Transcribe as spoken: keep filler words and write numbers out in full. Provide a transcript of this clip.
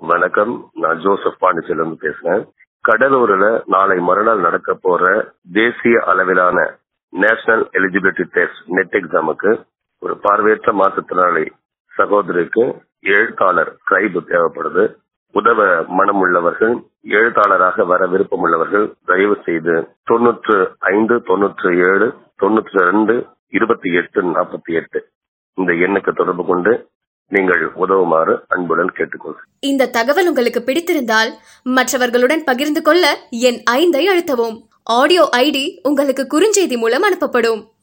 வணக்கம், நான் ஜோசப் பாண்டிச்சேரியில இருந்து பேசுறேன். கடலூர்ல நாளை மறுநாள் நடக்க போற தேசிய அளவிலான நேஷனல் எலிஜிபிலிட்டி டெஸ்ட் நெட் எக்ஸாமுக்கு ஒரு பார்வையற்ற மாற்றுத்திறனாளி சகோதரிக்கு எழுத்தாளர் ஸ்கிரைப் தேவைப்படுது. உதவ மனம் உள்ளவர்கள், எழுத்தாளராக வர விருப்பம் உள்ளவர்கள் தயவு செய்து தொன்னூற்று ஐந்து தொன்னூற்று ஏழு தொன்னூற்று ரெண்டு இருபத்தி எட்டு நாற்பத்தி எட்டு இந்த எண்ணுக்கு தொடர்பு கொண்டு நீங்கள் உதவுமாறு அன்புடன் கேட்டுக்கொள்கிறேன். இந்த தகவல் உங்களுக்கு பிடித்திருந்தால் மற்றவர்களுடன் பகிர்ந்து கொள்ள என் ஐந்தை அழுத்தவும். ஆடியோ ஐடி உங்களுக்கு குறுஞ்செய்தி மூலம் அனுப்பப்படும்.